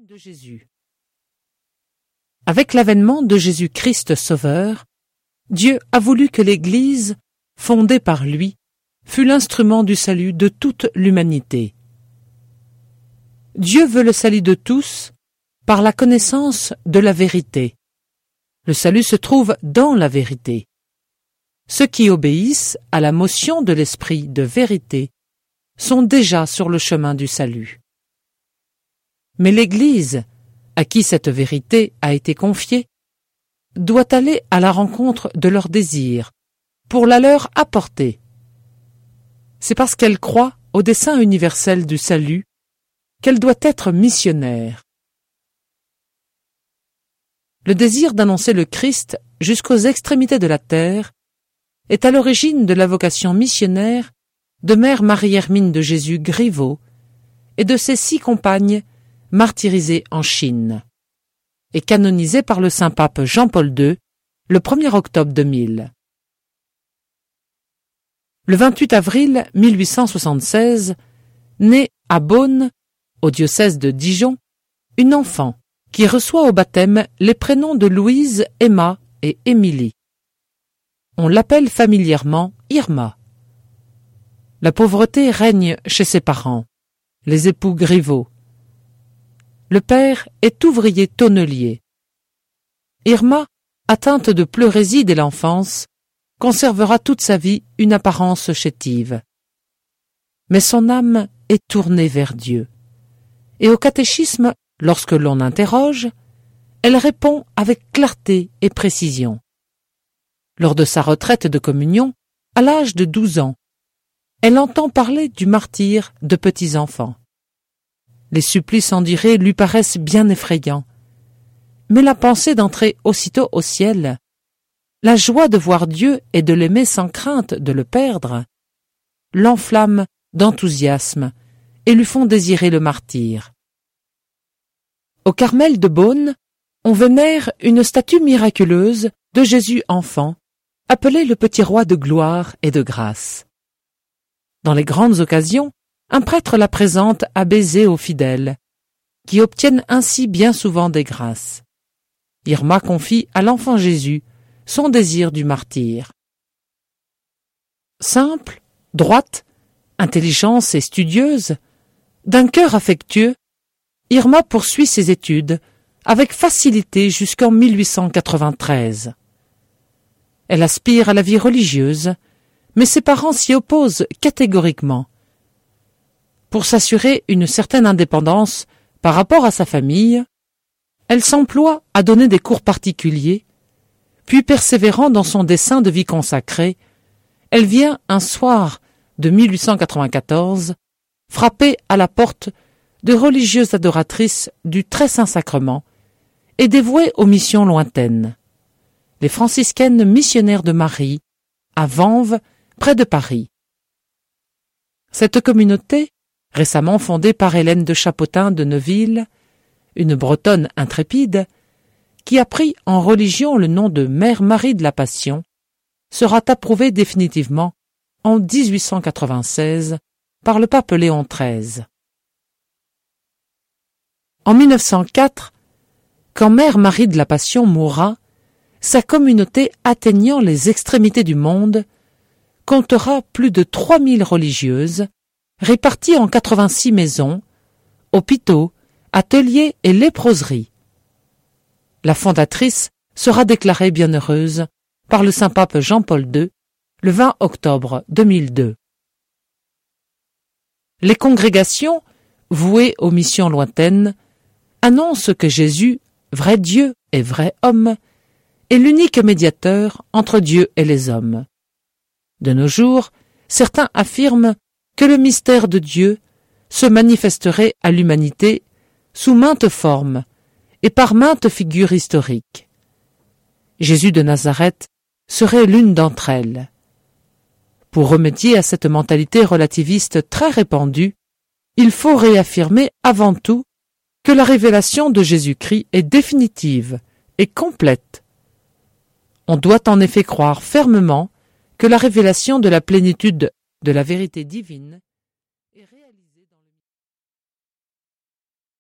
de Jésus. Avec l'avènement de Jésus-Christ Sauveur, Dieu a voulu que l'Église, fondée par lui, fût l'instrument du salut de toute l'humanité. Dieu veut le salut de tous par la connaissance de la vérité. Le salut se trouve dans la vérité. Ceux qui obéissent à la motion de l'esprit de vérité sont déjà sur le chemin du salut. Mais l'Église, à qui cette vérité a été confiée, doit aller à la rencontre de leurs désirs pour la leur apporter. C'est parce qu'elle croit au dessein universel du salut qu'elle doit être missionnaire. Le désir d'annoncer le Christ jusqu'aux extrémités de la terre est à l'origine de la vocation missionnaire de Mère Marie-Hermine de Jésus Griveaux et de ses 6 compagnes martyrisées en Chine, et canonisées par le Saint-Pape Jean-Paul II le 1er octobre 2000. Le 28 avril 1876, naît à Beaune, au diocèse de Dijon, une enfant qui reçoit au baptême les prénoms de Louise, Emma et Émilie. On l'appelle familièrement Irma. La pauvreté règne chez ses parents, les époux Griveaux. Le père est ouvrier tonnelier. Irma, atteinte de pleurésie dès l'enfance, conservera toute sa vie une apparence chétive. Mais son âme est tournée vers Dieu. Et au catéchisme, lorsque l'on interroge, elle répond avec clarté et précision. Lors de sa retraite de communion, à l'âge de 12 ans, elle entend parler du martyre de petits-enfants. Les supplices endurés lui paraissent bien effrayants, mais la pensée d'entrer aussitôt au ciel, la joie de voir Dieu et de l'aimer sans crainte de le perdre, l'enflamment d'enthousiasme et lui font désirer le martyre. Au Carmel de Beaune, on vénère une statue miraculeuse de Jésus enfant, appelé le petit roi de gloire et de grâce. Dans les grandes occasions, un prêtre la présente à baiser aux fidèles, qui obtiennent ainsi bien souvent des grâces. Irma confie à l'enfant Jésus son désir du martyre. Simple, droite, intelligente et studieuse, d'un cœur affectueux, Irma poursuit ses études avec facilité jusqu'en 1893. Elle aspire à la vie religieuse, mais ses parents s'y opposent catégoriquement. Pour s'assurer une certaine indépendance par rapport à sa famille, elle s'emploie à donner des cours particuliers, puis persévérant dans son dessein de vie consacrée, elle vient un soir de 1894 frapper à la porte de religieuses adoratrices du Très Saint Sacrement et dévouées aux missions lointaines, les franciscaines missionnaires de Marie, à Vanves, près de Paris. Cette communauté, récemment fondée par Hélène de Chapotin de Neuville, une Bretonne intrépide, qui a pris en religion le nom de Mère Marie de la Passion, sera approuvée définitivement en 1896 par le pape Léon XIII. En 1904, quand Mère Marie de la Passion mourra, sa communauté atteignant les extrémités du monde comptera plus de 3000 religieuses, réparties en 86 maisons, hôpitaux, ateliers et léproseries. La fondatrice sera déclarée bienheureuse par le Saint-Pape Jean-Paul II le 20 octobre 2002. Les congrégations, vouées aux missions lointaines, annoncent que Jésus, vrai Dieu et vrai homme, est l'unique médiateur entre Dieu et les hommes. De nos jours, certains affirment que le mystère de Dieu se manifesterait à l'humanité sous maintes formes et par maintes figures historiques. Jésus de Nazareth serait l'une d'entre elles. Pour remédier à cette mentalité relativiste très répandue, il faut réaffirmer avant tout que la révélation de Jésus-Christ est définitive et complète. On doit en effet croire fermement que la révélation de la plénitude de la vérité divine